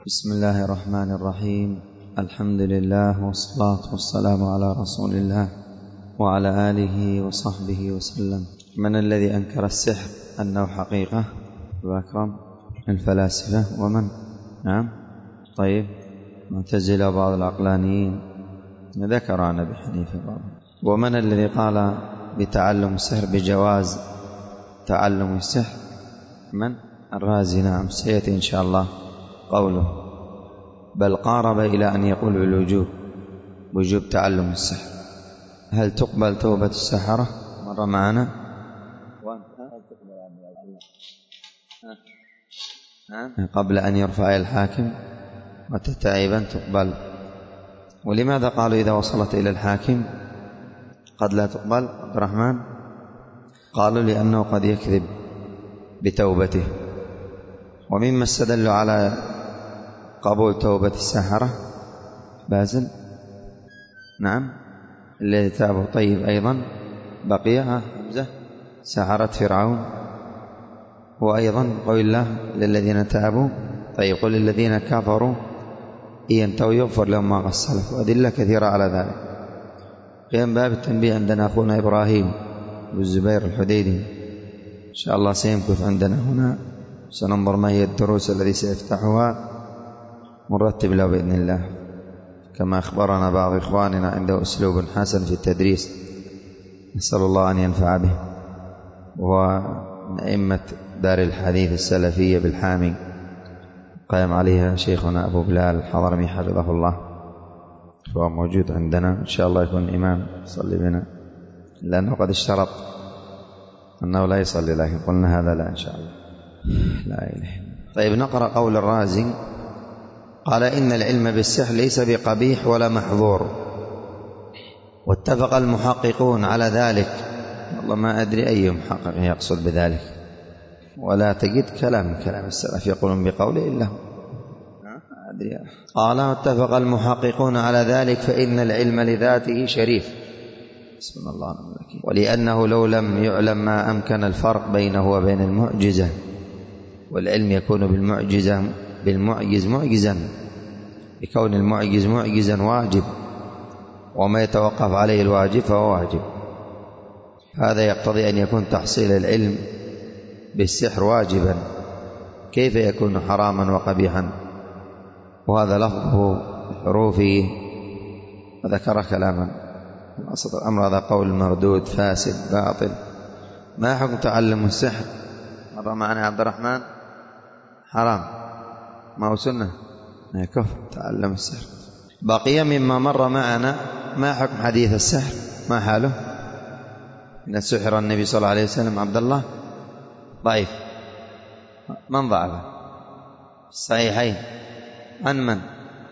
بسم الله الرحمن الرحيم. الحمد لله والصلاة والسلام على رسول الله وعلى آله وصحبه وسلم. من الذي أنكر السحر أنه حقيقة؟ وأكرم الفلاسفة ومن؟ نعم طيب معتزلة بعض العقلانيين ذكر عن أبي حنيفة بعض. ومن الذي قال بتعلم السحر بجواز تعلم السحر؟ من؟ الرازي. نعم سيأتي إن شاء الله قوله، بل قارب إلى أن يقول بالوجوب، وجوب تعلم السحر. هل تقبل توبة السحرة؟ مر معنا قبل أن يرفع الحاكم وتتعبا تقبل. ولماذا قالوا إذا وصلت إلى الحاكم قد لا تقبل عبد الرحمن؟ قالوا لأنه قد يكذب بتوبته. ومما استدلوا على قبول توبة السحرة بازل. نعم الذي تابوا. طيب أيضا بقي حمزة سحرة فرعون. وأيضا قول الله للذين تابوا. طيب قل للذين كفروا إن ينتهوا يغفر لهم ما قد سلف. وأدلة كثيرة على ذلك. قيام باب التنبيه عندنا أخونا إبراهيم والزبير الحديدي إن شاء الله سيمكث عندنا هنا، سننظر ما هي الدروس التي سيفتحها مرتب له بإذن الله، كما أخبرنا بعض إخواننا عنده أسلوب حسن في التدريس نسأل الله أن ينفع به. وهو من أئمة دار الحديث السلفية بالحامي، قائم عليها شيخنا أبو بلال الحضرمي حفظه الله، فهو موجود عندنا إن شاء الله يكون إمام يصلي بنا، لأنه قد اشترط أنه لا يصلي، لكن قلنا هذا لا إن شاء الله لا إله. طيب نقرأ قول الرازي. قال إن العلم بالسحر ليس بقبيح ولا محظور، واتفق المحققون على ذلك. والله ما أدري أي محقق يقصد بذلك، ولا تجد كلام السلف يقولون بقوله إلا هو. أدري. قال واتفق المحققون على ذلك فإن العلم لذاته شريف. بسم الله الرحمن الرحيم. ولأنه لو لم يعلم ما أمكن الفرق بينه وبين المعجزة، والعلم يكون بالمعجز معجزا، بكون المعجز معجزا واجب، وما يتوقف عليه الواجب فهو واجب. هذا يقتضي أن يكون تحصيل العلم بالسحر واجبا، كيف يكون حراما وقبيحا؟ وهذا لفظه حروفه وذكر كلاما. أصل الأمر هذا قول مردود فاسد باطل. ما حكم تعلم السحر؟ مر معنا عبد الرحمن حرام، ما هو سنة، كفر تعلم السحر. بقي مما مر معنا ما حكم حديث السحر، ما حاله؟ إن سحر النبي صلى الله عليه وسلم عبد الله ضعيف. من ضعفه؟ الصحيحين عن من؟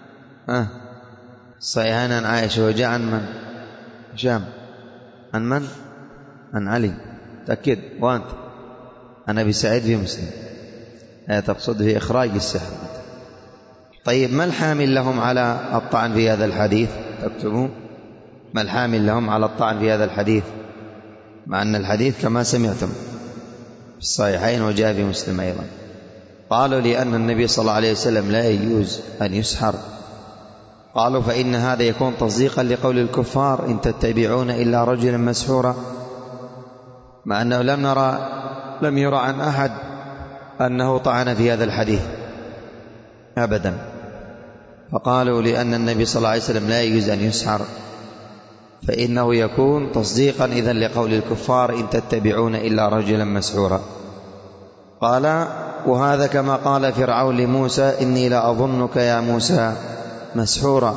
الصحيحين عن عائشة. وجاء عن من؟ هشام. عن من؟ عن علي. تأكد. وأنت؟ عن أبي سعيد في مسلم. تقصد في إخراج السحر. طيب ما الحامل لهم على الطعن في هذا الحديث؟ تكتبوا ما الحامل لهم على الطعن في هذا الحديث، مع أن الحديث كما سمعتم في الصحيحين وجاء في مسلم أيضا. قالوا لأن النبي صلى الله عليه وسلم لا يجوز أن يسحر. قالوا فإن هذا يكون تصديقا لقول الكفار إن تتبعون إلا رجلا مسحورا، مع أنه لم يرى عن أحد أنه طعن في هذا الحديث أبدا. فقالوا لأن النبي صلى الله عليه وسلم لا يجوز أن يسحر، فإنه يكون تصديقا إذن لقول الكفار إن تتبعون إلا رجلا مسحورا. قال وهذا كما قال فرعون لموسى إني لأظنك يا موسى مسحورا.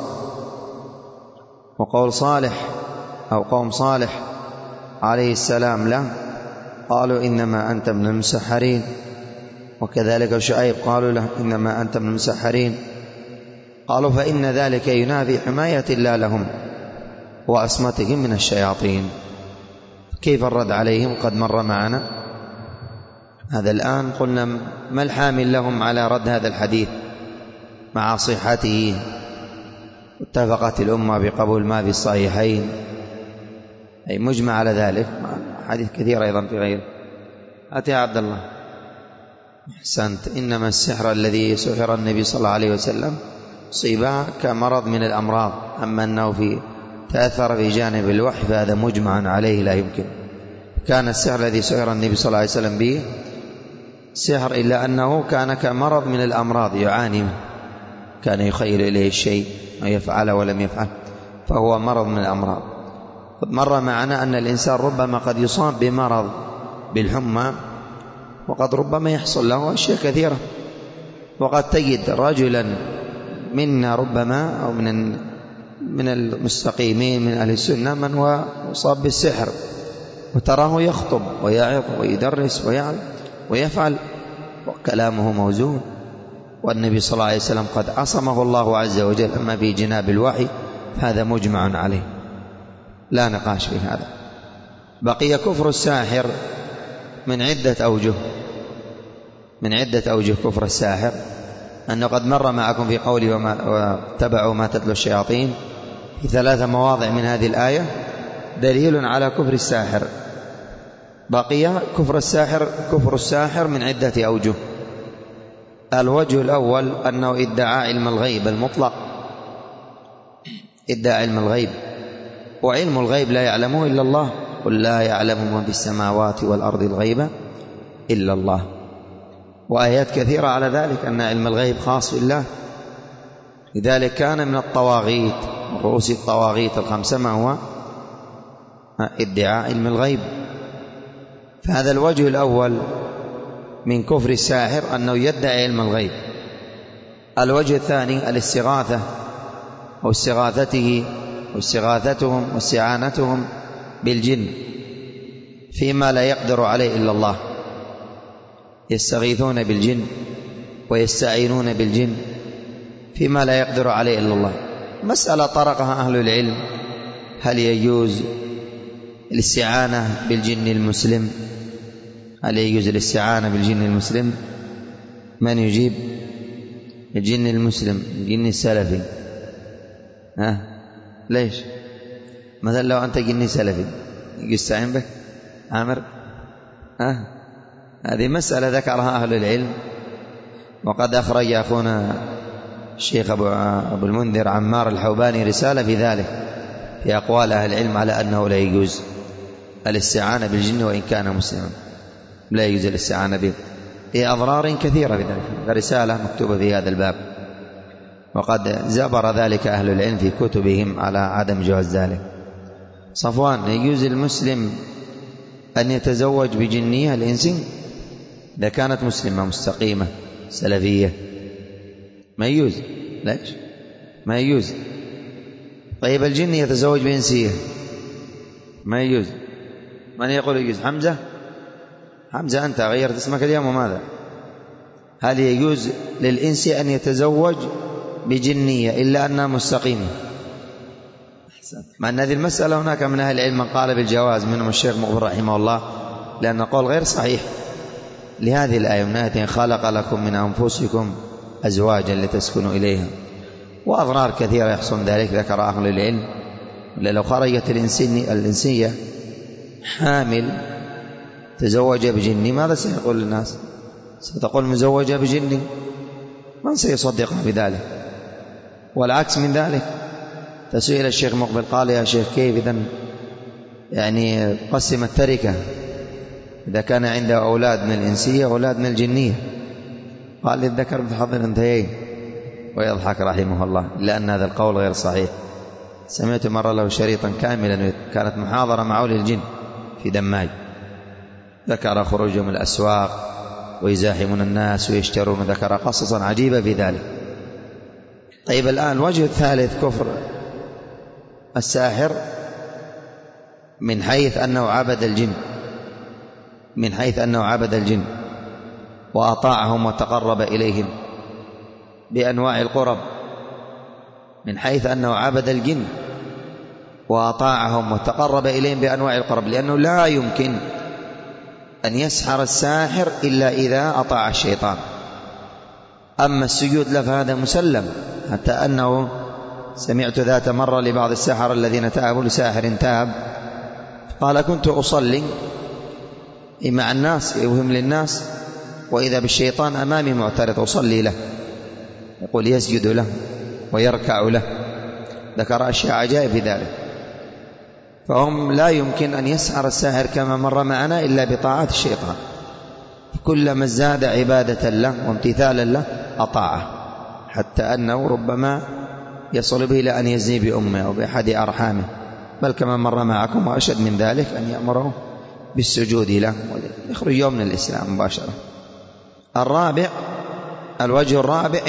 وقول صالح أو قوم صالح عليه السلام له قالوا إنما أنت من المسحرين. وكذلك شعيب قالوا له إنما أنت من المسحرين. قالوا فإن ذلك ينافي حماية الله لهم وعصمتهم من الشياطين. كيف الرد عليهم؟ قد مر معنا هذا. الآن قلنا ما الحامل لهم على رد هذا الحديث مع صحته؟ اتفقت الأمة بقبول ما في الصحيحين، أي مجمع على ذلك، حديث كثير أيضا في غيره. أتي يا عبد الله. أحسنت. إنما السحر الذي سحر النبي صلى الله عليه وسلم صيبا كمرض من الأمراض، أما أنه تأثر في جانب الوحي فهذا مجمع عليه لا يمكن. كان السحر الذي سحر النبي صلى الله عليه وسلم به سحر، إلا أنه كان كمرض من الأمراض يعاني منه، كان يخيل إليه الشيء ويفعله ولم يفعل، فهو مرض من الأمراض. قد مر معنا أن الإنسان ربما قد يصاب بمرض بالحمى، وقد ربما يحصل له أشياء كثيرة. وقد تجد رجلا منا ربما أو من المستقيمين من أهل السنة من هو مصاب بالسحر، وتراه يخطب ويعظ ويدرس ويفعل وكلامه موزون، والنبي صلى الله عليه وسلم قد عصمه الله عز وجل. أما في جناب الوحي هذا مجمع عليه لا نقاش في هذا. بقي كفر الساحر من عدة أوجه كفر الساحر، أنه قد مر معكم في قوله واتبعوا ما تتلو الشياطين في 3 مواضع من هذه الآية دليل على كفر الساحر. بقي كفر الساحر من عدة أوجه. الوجه الأول أنه ادعى علم الغيب المطلق، ادعى علم الغيب، وعلم الغيب لا يعلمه إلا الله، قل لا يعلم من في السماوات والأرض الغيب إلا الله. وآيات كثيرة على ذلك أن علم الغيب خاص بالله. لذلك كان من الطواغيت، رؤوس الطواغيت 5 ما هو ادعاء علم الغيب. فهذا الوجه الأول من كفر الساحر أنه يدعي علم الغيب. الوجه الثاني الاستغاثة أو استغاثته واستغاثتهم واستعانتهم بالجن فيما لا يقدر عليه إلا الله، يستغيثون بالجن ويستعينون بالجن فيما لا يقدر عليه إلا الله. مسألة طرقها أهل العلم، هل يجوز الاستعانة بالجن المسلم؟ هل يجوز الاستعانة بالجن المسلم؟ من يجيب؟ الجن المسلم، الجن السلفي. ليش؟ مثلا لو أنت جني سلفي يستعين بك عامر؟ هذه مسألة ذكرها أهل العلم، وقد أخرج أخونا الشيخ أبو المنذر عمار الحوباني رسالة في ذلك في أقوال أهل العلم على أنه لا يجوز الاستعانة بالجن وإن كان مسلما، لا يجوز الاستعانة به لأضرار كثيرة بذلك. رسالة مكتوبة في هذا الباب، وقد زبر ذلك أهل العلم في كتبهم على عدم جواز ذلك. صفوان، يجوز المسلم أن يتزوج بجنية الإنسي إذا كانت مسلمة مستقيمة سلفية؟ ما يجوز. ليش ما يجوز؟ طيب الجن يتزوج بإنسية ما يجوز. من يقول يجوز؟ حمزة أنت غيرت اسمك اليوم وماذا؟ هل يجوز للإنسي أن يتزوج بجنية إلا أنها مستقيمة؟ مع أن هذه المسألة هناك من أهل العلم من قال بالجواز، منهم الشيخ مقبل رحمه الله، لأن قول غير صحيح لهذه الآية من آية خلق لكم من أنفسكم أزواجا لتسكنوا إليها، وأضرار كثيرة يحصل ذلك ذكر أهل العلم. لو خرجت الإنسية حامل تزوج بجني ماذا سيقول الناس؟ ستقول مزوجة بجني، من سيصدقها بذلك؟ والعكس من ذلك. تسئل الشيخ مقبل قال يا شيخ كيف إذن يعني قسم التركة إذا كان عنده أولاد من الإنسية وأولاد من الجنية؟ قال للذكر مثل حظ الأنثيين، ويضحك رحمه الله، لأن هذا القول غير صحيح. سمعت مرة له شريطا كاملا، كانت محاضرة مع أولي الجن في دماج، ذكر خروجهم الأسواق ويزاحمون الناس ويشترون، ذكر قصصا عجيبة في ذلك. طيب الآن الوجه الثالث كفر الساحر من حيث أنه عبد الجن وأطاعهم وتقرب إليهم بأنواع القرب، من حيث أنه عبد الجن وأطاعهم وتقرب إليهم بأنواع القرب، لأنه لا يمكن أن يسحر الساحر إلا إذا أطاع الشيطان. أما السجود له فهذا مسلم، حتى أنه سمعت ذات مرة لبعض السحر الذين تابوا لساحر تاب قال كنت أصلي مع الناس يوهم للناس وإذا بالشيطان أمامي معترض أصلي له، يقول يسجد له ويركع له، ذكر أشياء عجائب في ذلك. فهم لا يمكن أن يسحر الساحر كما مر معنا إلا بطاعة الشيطان، كلما ازداد عبادة له وامتثالا له أطاعه، حتى أنه ربما يصل به إلى أن يزني بأمه أو بأحد أرحامه، بل كما مر معكم وأشد من ذلك أن يأمره بالسجود له ويخرج يوم من الإسلام مباشرة. الوجه الرابع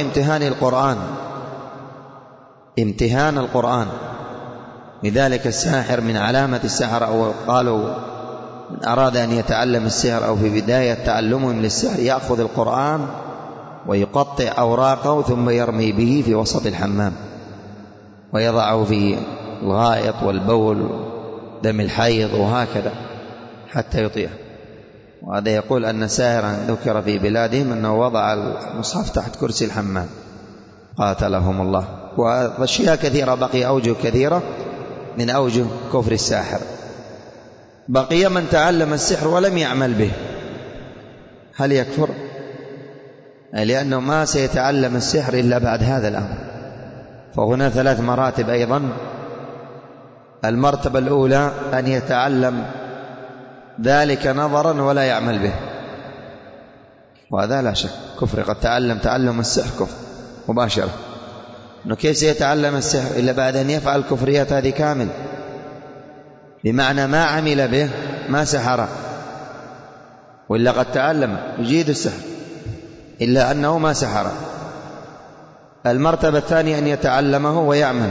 امتهان القرآن. لذلك الساحر من علامة السحر، أو قالوا من أراد أن يتعلم السحر أو في بداية تعلمهم للسحر يأخذ القرآن ويقطع أوراقه ثم يرمي به في وسط الحمام ويضعه في الغائط والبول دم الحيض وهكذا حتى يطيع. وهذا يقول أن ساحرا ذكر في بلادهم أنه وضع المصحف تحت كرسي الحمام قاتلهم الله. وأشياء كثيرة بقي، أوجه كثيرة من أوجه كفر الساحر. بقي من تعلم السحر ولم يعمل به، هل يكفر؟ لأنه ما سيتعلم السحر إلا بعد هذا الأمر. فهنا 3 مراتب أيضا. المرتبة الأولى أن يتعلم ذلك نظرا ولا يعمل به، وهذا لا شك كفر. قد تعلم السحر كفر مباشرة، أنه كيف سيتعلم السحر إلا بعد أن يفعل الكفريات هذه كامل، بمعنى ما عمل به ما سحر، وإلا قد تعلم يجيد السحر إلا أنه ما سحر. المرتبة الثانية أن يتعلمه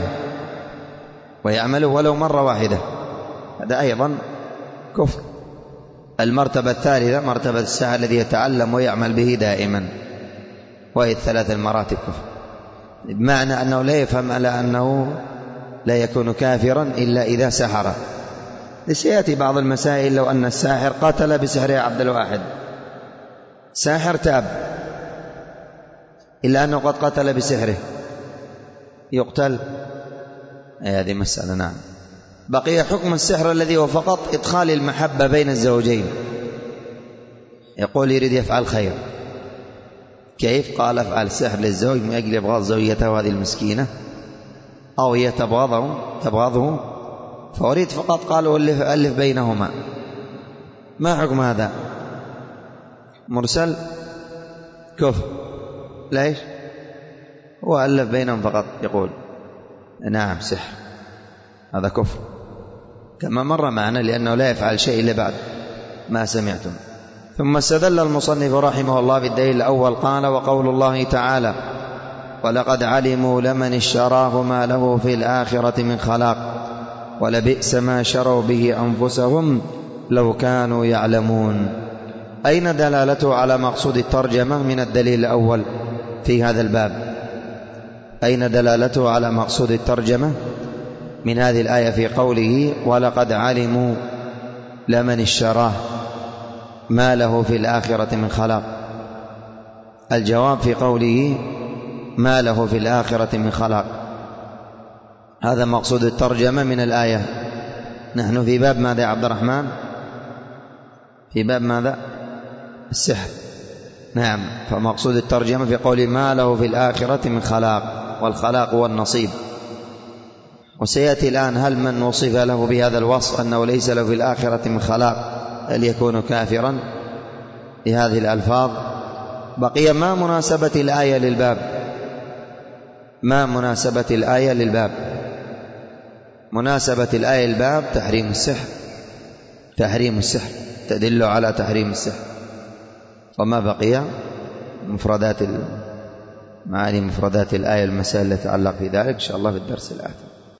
ويعمله ولو مرة واحدة، هذا أيضا كفر. المرتبة الثالثة مرتبة الساحر الذي يتعلم ويعمل به دائما، وهي 3 المراتب كفر، بمعنى أنه لا يفهم على أنه لا يكون كافرا إلا إذا سحر. سيأتي بعض المسائل لو أن الساحر قتل بسحره عبد الواحد، ساحر تاب إلا أنه قد قتل بسحره، يقتل؟ هذه مسألة. نعم. بقي حكم السحر الذي هو فقط إدخال المحبة بين الزوجين، يقول يريد يفعل خير. كيف؟ قال افعل السحر للزوج من أجل إبغاض زوجته هذه المسكينة، أو هي تبغضه فأريد فقط، قالوا ألف بينهما. ما حكم هذا؟ مرسل كفر. ليش؟ هو ألف بينهم فقط، يقول نعم سحر، هذا كفر كما مر معنا، لأنه لا يفعل شيء إلا بعد ما سمعتم. ثم استدل المصنف رحمه الله بالدليل الأول، قال وقول الله تعالى ولقد علموا لمن اشتراه ما له في الآخرة من خلاق ولبئس ما شروا به أنفسهم لو كانوا يعلمون. أين دلالته على مقصود الترجمة من الدليل الأول في هذا الباب؟ أين دلالته على مقصود الترجمة من هذه الآية في قوله ولقد علموا لمن اشتراه ما له في الآخرة من خلاق؟ الجواب في قوله ما له في الآخرة من خلاق، هذا مقصود الترجمة من الآية. نحن في باب ماذا يا عبد الرحمن؟ في باب ماذا؟ السحر. نعم. فمقصود الترجمة في قوله ما له في الآخرة من خلاق، والخلاق هو النصيب. وسيأتي الآن هل من وصف له بهذا الوصف أنه ليس له في الآخرة من خلاق هل يكون كافرا بهذه الألفاظ؟ بقي ما مناسبة الآية للباب؟ ما مناسبة الآية للباب؟ مناسبة الآية للباب تحريم السحر تدل على تحريم السحر. وما بقي معاني مفردات الآية المسائل التي تتعلق في ذلك إن شاء الله في الدرس الآتي.